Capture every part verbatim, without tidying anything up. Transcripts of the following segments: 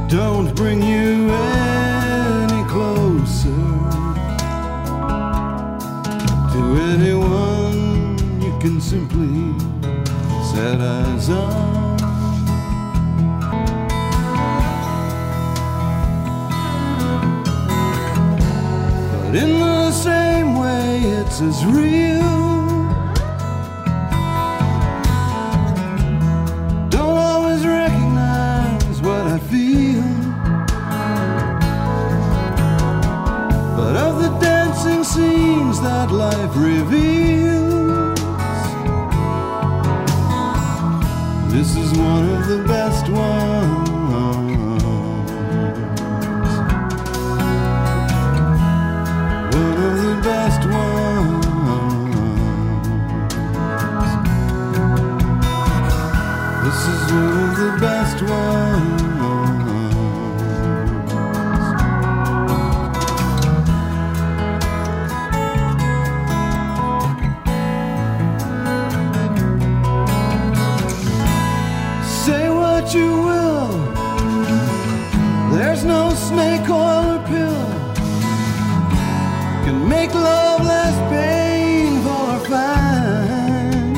don't bring you any closer to anyone you can simply set eyes on. But in the same way, it's as real. Don't always recognize what I feel, but of the dancing scenes that life reveals, this is one of the best ones. One of the best ones. This is one of the best ones. Say what you will, there's no snake oil or pill can make love less painful or fine.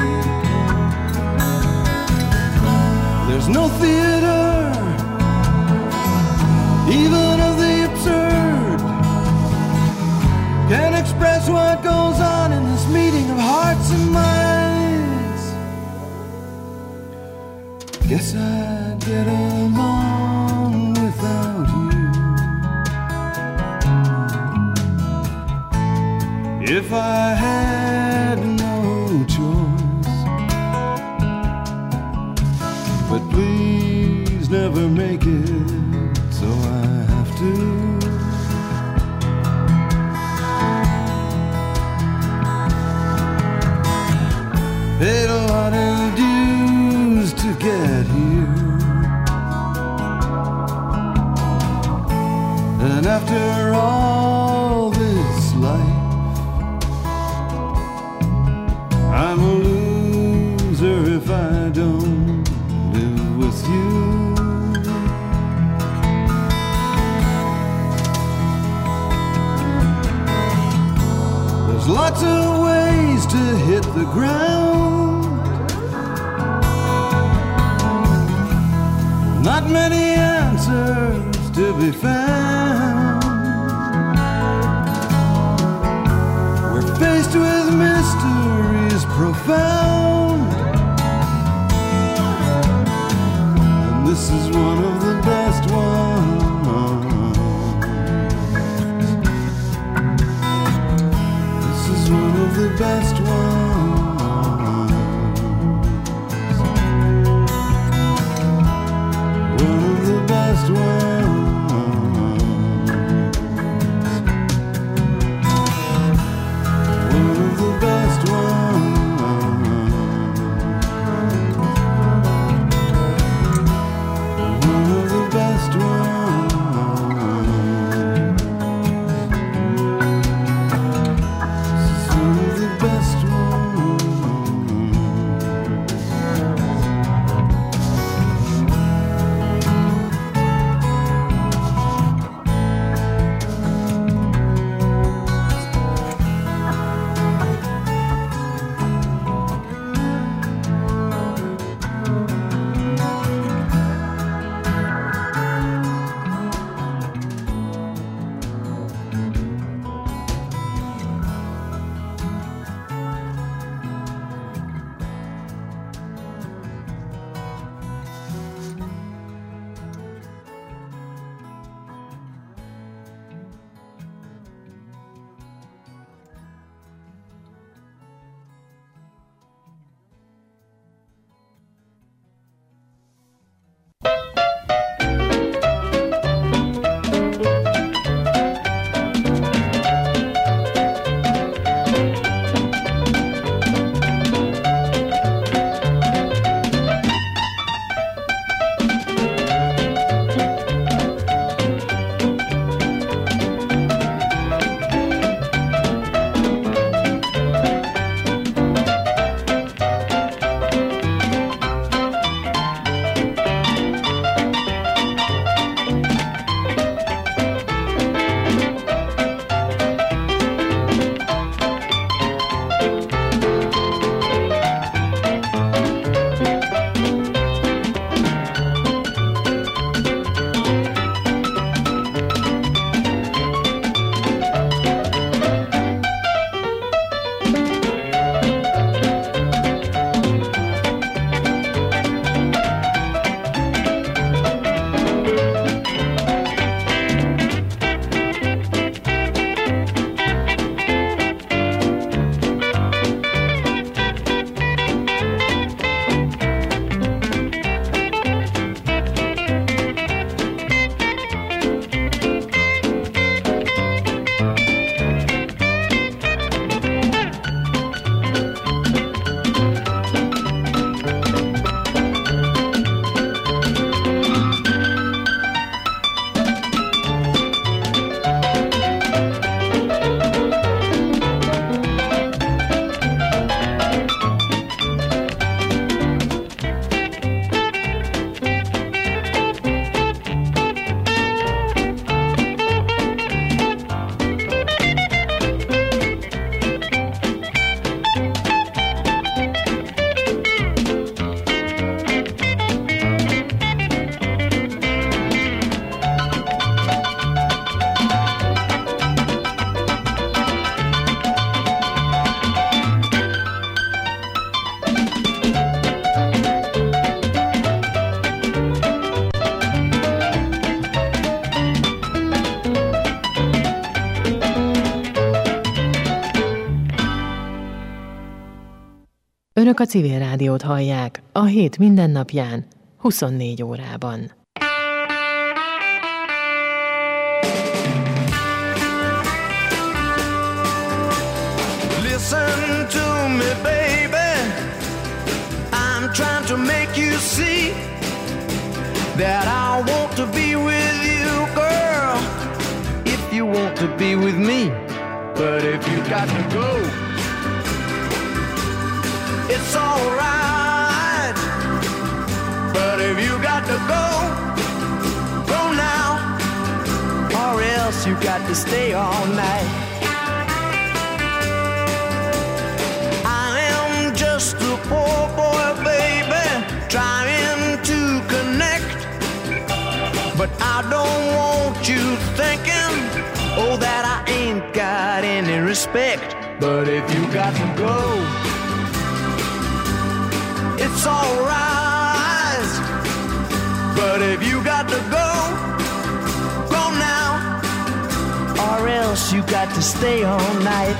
There's no theater, even of the absurd, can express what goes on in this meeting of hearts and minds. Guess I'd get along without you if I had no choice. But please never make it so I have to. Paid a lot of dues to get here, and after all this life, I'm a loser if I don't live with you. There's lots of ways to hit the ground, not many answers to be found. We're faced with mysteries profound, and this is one of the best ones. This is one of the best ones. One of the best ones. One of the best ones. One of the best ones. This is one of the best ones. Önök a Civil Rádiót hallják, a hét mindennapján, huszonnégy órában. Listen to me, baby. I'm trying to make you see that I want to be with you, girl, if you want to be with me. But if you got to go, it's alright. But if you got to go, go now, or else you got to stay all night. Just a poor boy, baby, trying to connect. But I don't want you thinking, oh, that I ain't got any respect. But if you got to go, it's alright. But if you got to go, go now, or else you got to stay all night.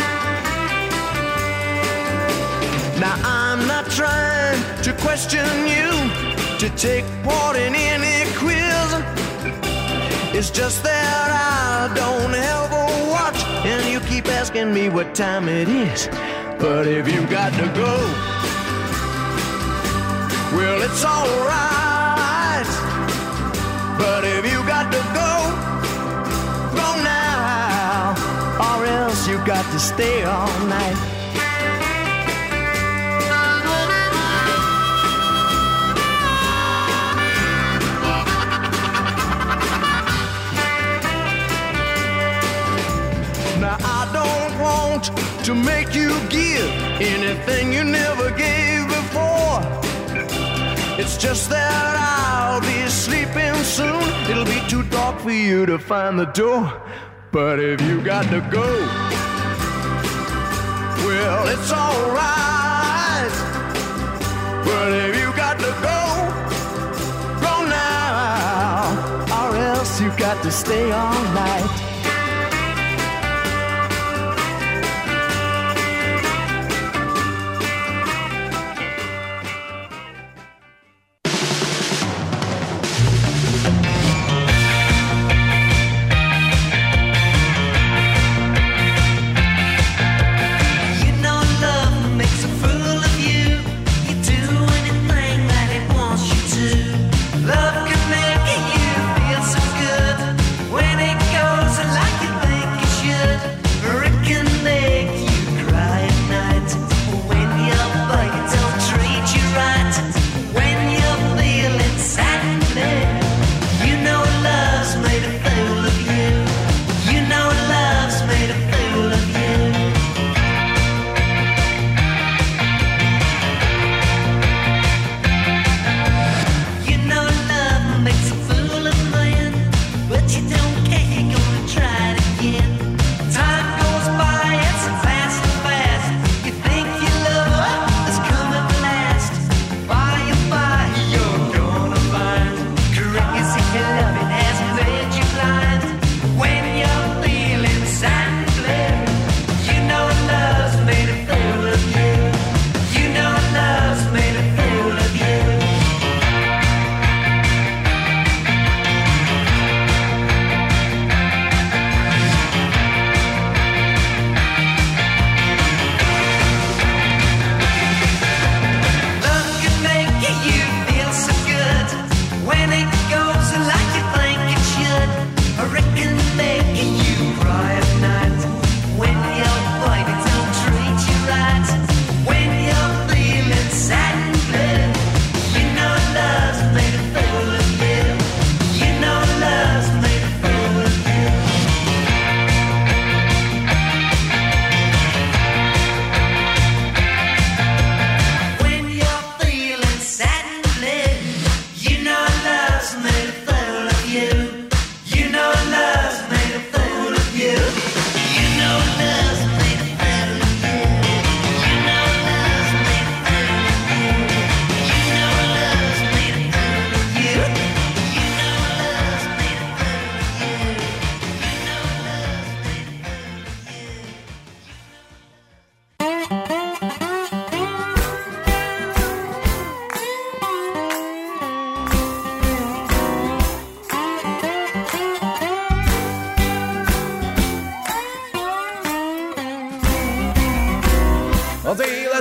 Now I'm not trying to question you, to take part in any quiz. It's just that I don't have a watch, and you keep asking me what time it is. But if you got to go, well, it's alright. But if you got to go, go now, or else you got to stay all night. Now I don't want to make you give anything you never gave before. It's just that I'll be sleeping soon. It'll be too dark for you to find the door. But if you got to go, well, it's alright. But if you got to go, go now, or else you got to stay all night. Love can make you feel so good when it goes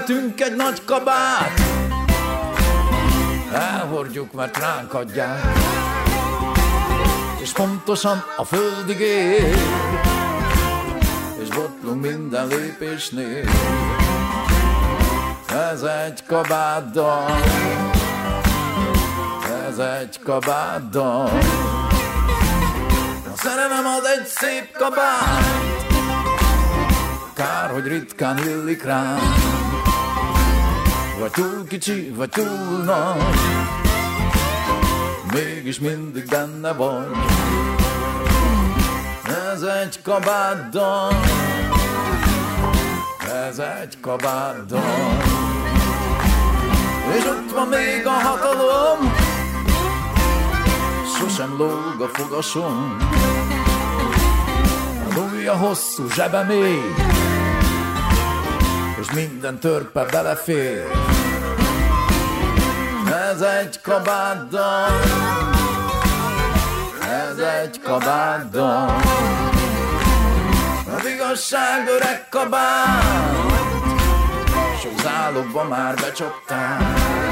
életünk egy nagy kabát, elhordjuk, mert ránk adják, és pontosan a földig ér, és botlunk minden lépésnél. Ez egy kabátdal, ez egy kabátdal. A szerelem az egy szép kabát, kár, hogy ritkán illik rám, vagy túl kicsi, vagy túl nagy, mégis mindig benne vagy. Ez egy kabátdal, ez egy kabátdal. És ott van még a hatalom, sosem lóg a fogasom, a ujja hosszú, zsebe mély, és minden törpe belefér. Ez egy kabátdal, ez egy kabátdal. Az igazság öreg kabát, sok zálogba már becsaptál.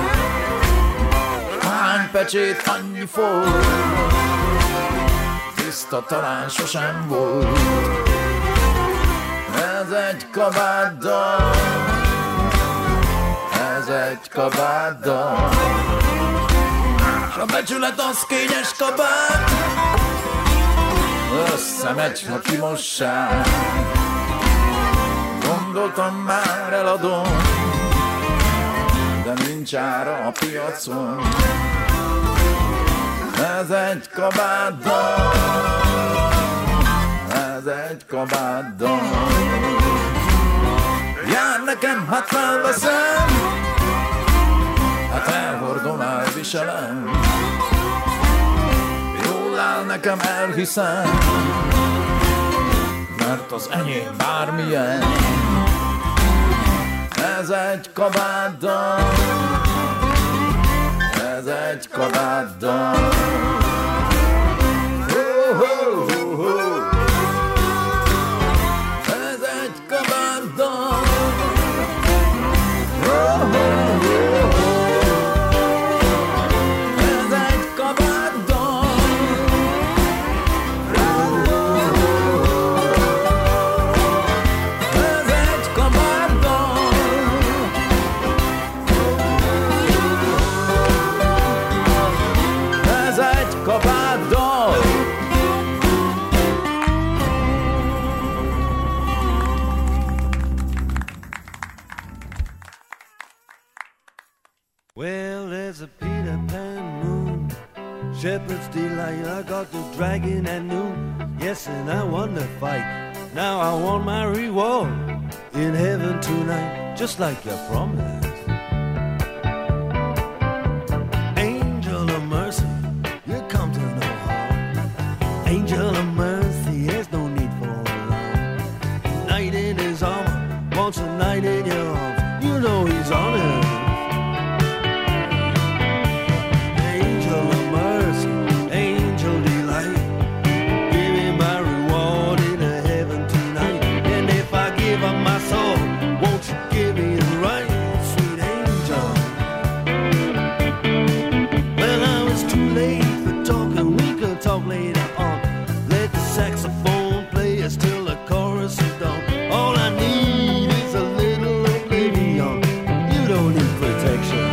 Hány pecsét, annyi folt, tiszta talán sosem volt. Ez egy kabátdal, ez egy kabátdal. S a becsület az kényes kabát, összemegy, ha kimossák. Gondoltam már eladom, de nincs ára a piacon. Ez egy kabátdal, ez egy kabátdal. Jár nekem, hát felveszem, hát elhordom, elviselem. Jól áll nekem, elhiszem, mert az enyém bármilyen. Ez egy kabátdal, ez egy kabátdal. Oh, oh, oh, oh. Ez egy kabátdal. Oh, oh, oh, oh. Ez egy kabátdal. Oh, oh, oh. Ez egy kabátdal. Ez egy kabátdal. Well, there's a Peter Pan moon, shepherd's delight. I got the dragon at noon. Yes, and I won the fight. Now I want my reward in heaven tonight, just like you promised. Angel of mercy, you come to no harm. Angel of mercy, there's no need for alarm. Knight in his armor, wants a knight in your arms. You know he's on it. Talk later on. Let the saxophone play us till the chorus is done. All I need is a little oblivion. You don't need protection.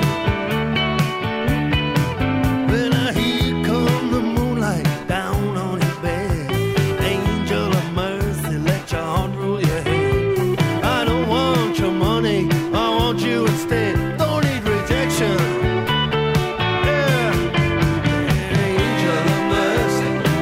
When I hear come the moonlight down on your bed, angel of mercy, let your heart rule your head. I don't want your money, I want you instead. Don't need rejection.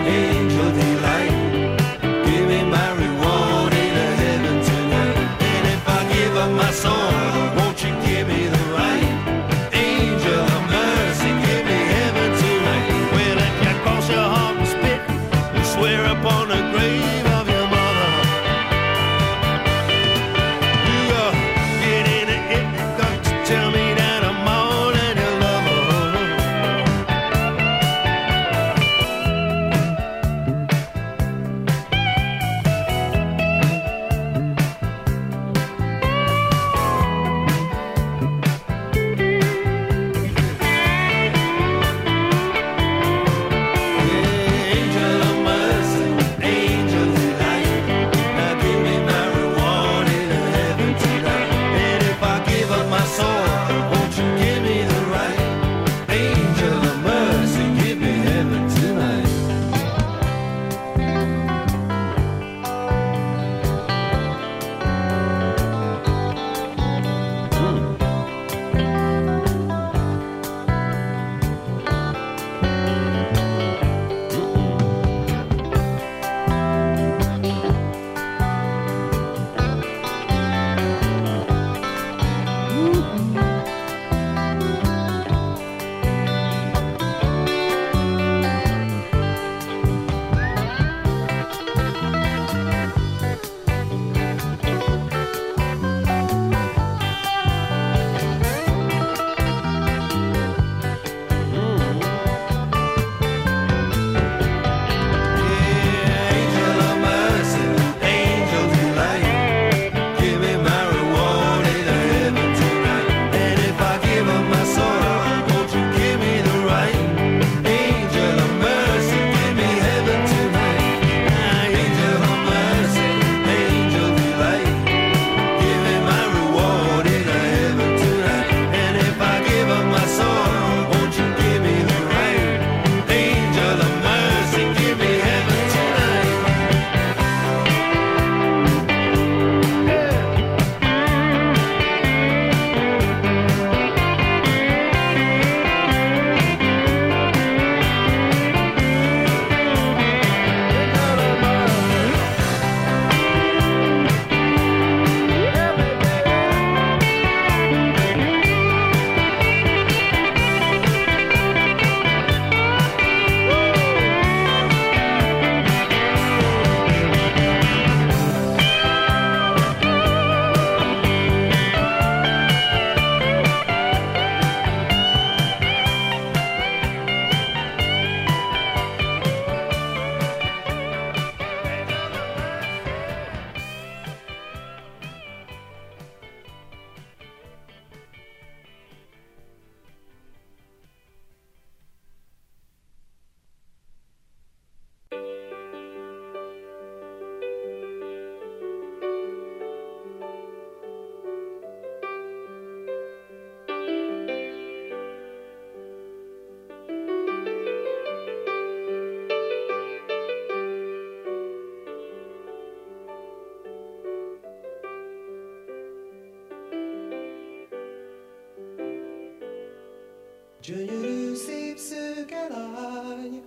gyönyörű szép szőke lány.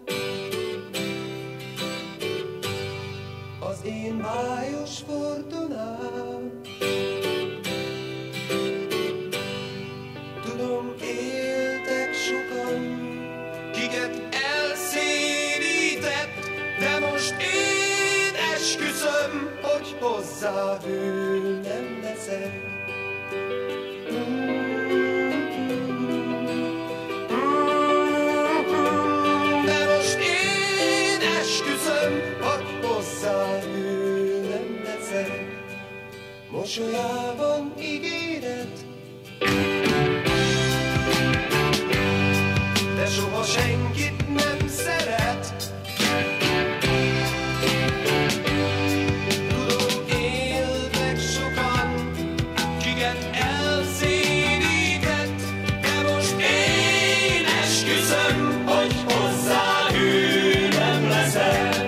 Az én májos fordulám. Tudom, éltek sokan, kiket elszédített, de most én esküszöm, hogy hozzá ő nem leszek. De most én esküszöm, hogy hozzá ő nem leszek. Mosolyában ígéret, de soha senkit nem szeret. Tudom, éltek sokan, kiket elszédített, de most én esküszöm, hogy hozzá ő nem leszek.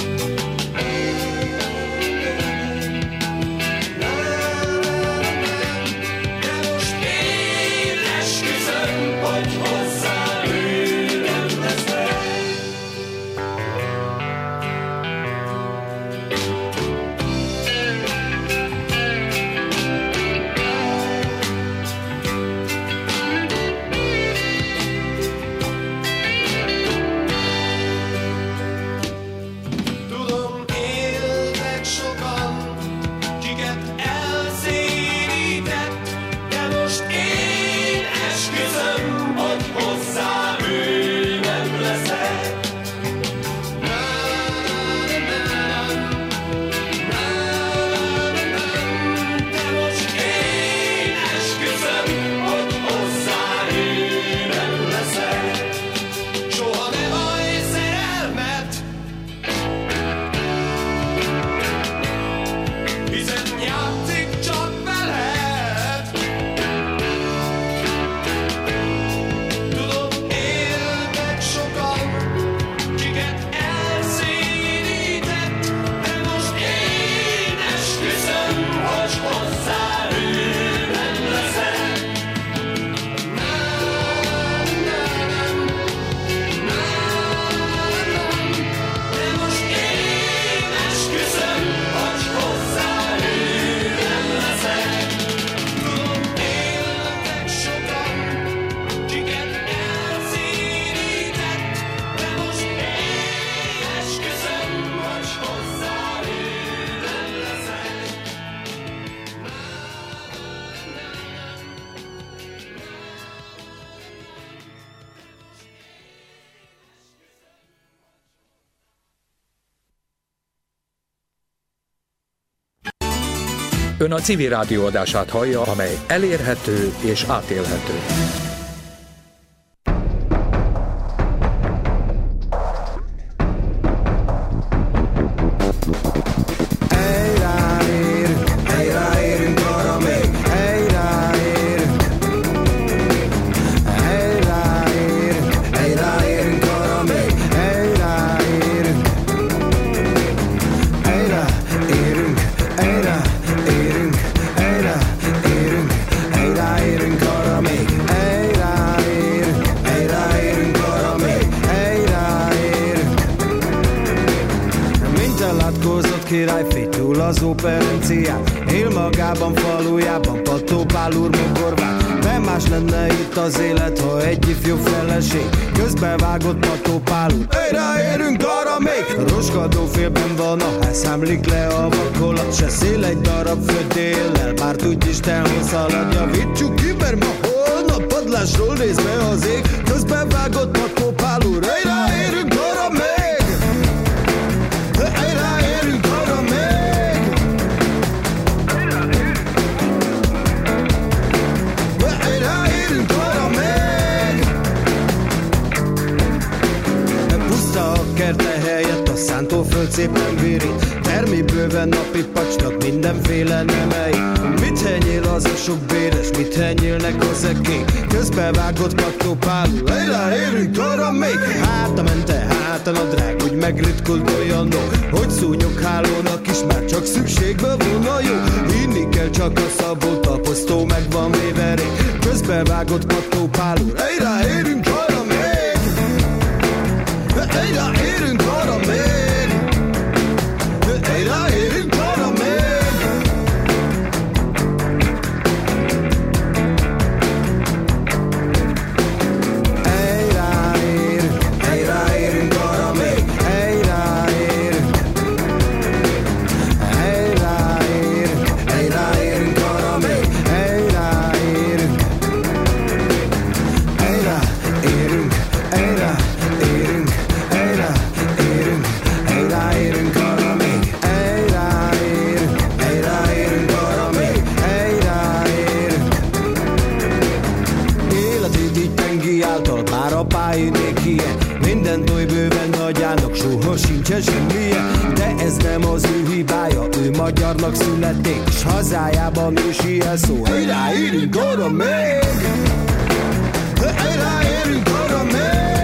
De most én esküszöm, hogy hozzá ő nem leszek. Tudom, éltek sokan, kiket elszédített, de most én esküszöm, hogy hozzá ő nem leszek. De most én esküszöm, hogy hozzá ő nem leszek. Soha ne vallj szerelmet, hiszen játszik csak veled. Tudom, éltek sokan, kiket elszédített, de most én esküszöm, hogy hozzá ő nem leszek. De most én esküszöm, hogy hozzá ő nem leszek. Tudom, éltek sokan, kiket elszédített, de most én esküszöm, hogy hozzá ő nem leszek. Ön a civil rádió adását hallja, amely elérhető és átélhető. Hey ráérünk, hey ráérünk arra még, hey ráérünk. Hey ráérünk, hey ráérünk arra még, hey ráérünk. Hey ráérünk, hey ráérünk, hey ráérünk, hey ráérünk arra még, hey ráérünk, hey ráérünk arra még, hey ráérünk. Mint a látkózott királyfi túl az operencián, él magában, falujában, Pattó Pál úr mogorván. De más lenne itt az élet, ha egy ifjú feleség közbevágott Pattó Pál úr. Hey, ráérünk arra még! Roskadó félben van a ház, számlik le a vakolat, se szél egy darab földéllel, bár tudj Isten, hogy szalad. Javítsuk ki, mert ma holnap padlásról néz be az ég, közbevágott Pattó Pál úr. Hey, ráérünk arra még! Hey, ráérünk arra még! Hey, ráérünk arra még! Puszta a kerte helyett a szántóföld szépen vérít, termi bőven napi pacsnak mindenféle nemei. Mit henyél az a sok béres, mit henyélnek az ekék, közbevágott kattópálú, ejrá érünk arra még. Háta mente, háta nadrág, úgy megritkult olyan dolg, hogy szúnyog hálónak is már csak szükségbe volna jó. Hinni kell csak a szabó taposztó, meg van véverék, közbevágott kattópálú, ejrá érünk arra még. Ejrá érünk arra még. Ejrá érünk arra még. Ejrá ér, ejrá érünk arra még. Ejrá ér, ejrá ér, ejrá érünk arra még. Ejrá ér, ejrá érünk, ejrá érünk. Ejrá érünk, ejrá érünk arra még. Ejrá ér, ejrá érünk arra még. Ejrá ér. Életét így tengi által, bár a pályénék ilyen, mindent oly bőven nagyának, soha sincsen semmilyen. De ez nem az ő hibája, ő magyarnak születték, s hazájában ős ilyen szó. Ejrá érünk arra még. Ejrá érünk arra még.